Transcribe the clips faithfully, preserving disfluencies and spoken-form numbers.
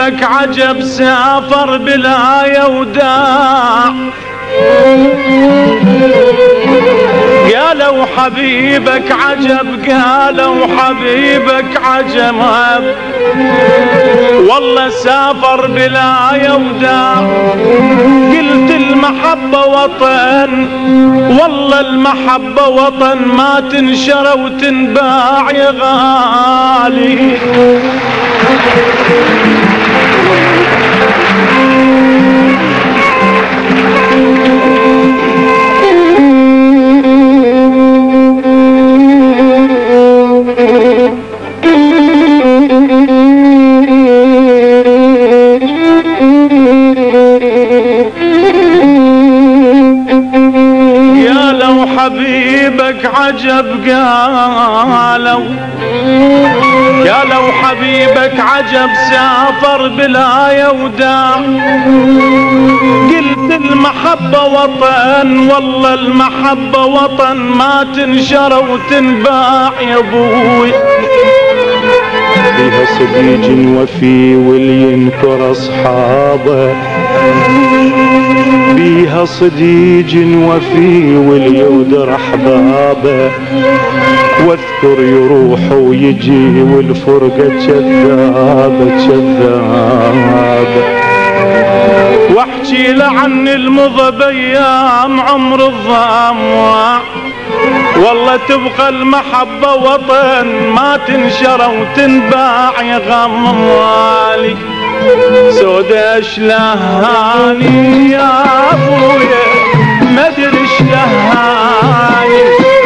حبيبك عجب سافر بلا يوداع، قالوا حبيبك عجب قالوا حبيبك عجب والله سافر بلا يوداع. قلت المحبة وطن والله المحبة وطن ما تنشر وتنباع يا غالي. حبيبك عجب قالوا قالوا حبيبك عجب سافر بلا يوداع. قلت المحبة وطن والله المحبة وطن ما تنشر وتنباع يا ابوي. فيها صديق وفي واللي ينكر اصحابه، بيها صديق وفي واللي يودر احبابه، واذكر يروح ويجي والفرقة كذابة كذابة. واحكي لعن المضى بايام عمر الضامع والله تبقى المحبة وطن ما تنشر وتنباع يا غمالي. سودا شلهاني يا ابويا مدري شلهاني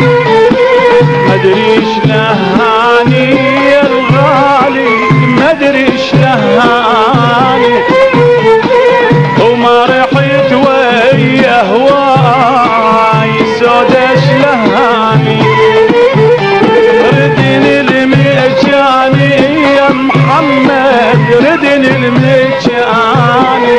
مدري شلهاني يا الغالي مدري شلهاني. وما رحت ويا هواي سودا شلهاني. ردني المجاني يا محمد ردني المجاني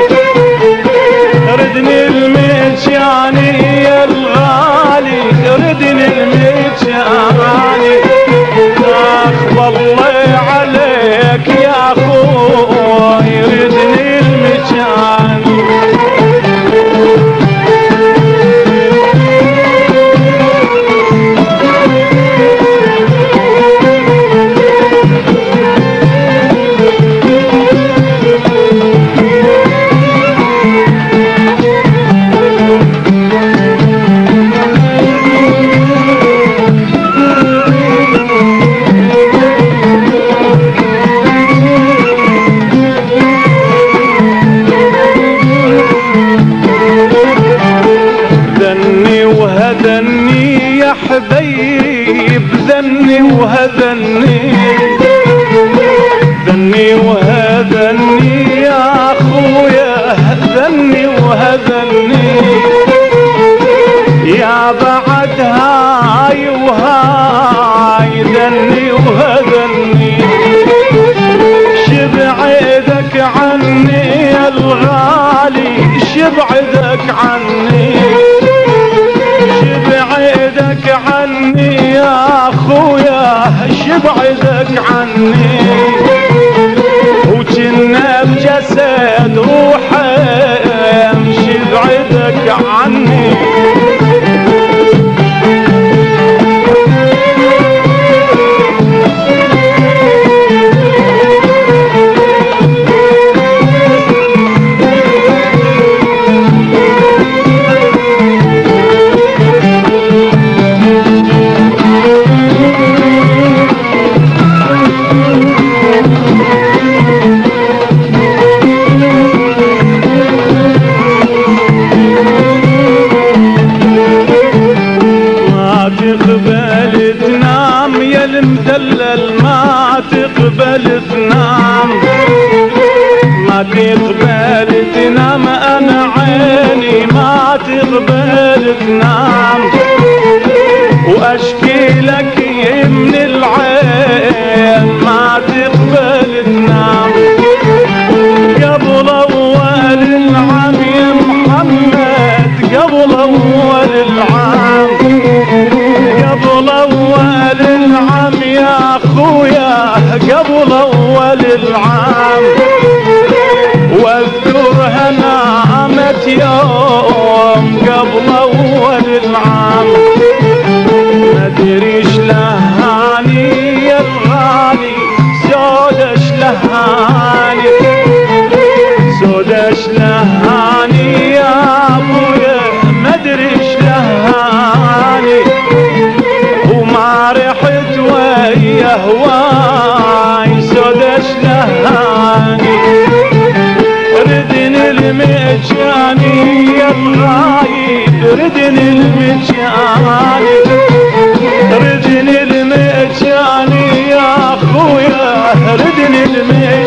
ردني المجاني يا الغالي ردني المجاني. اخ والله عليك يا اخوي ردني المجاني. ذني يا حبيب ذني وهذني ذني وهذني يا اخويا ذني وهذني. يا بعد هاي وهاي ذني وهذني. شبعدك عني يا الغالي شبعدك عني شبعدك عني يا اخويا شبعدك عني. وجنا بجسد روحي شبعدك عني. المدلل ما تقبل تنام ما تقبل تنام انا عيني ما تقبل تنام. واشكي لك من العين ما تقبل تنام. قبل اول العام يا محمد قبل اول العام قبل اول العام يا اخويا قبل اول العام. سود اشلهاني ردني المجاني يا الغايب ردني المجاني ردني المجاني يا اخويا ردني المجاني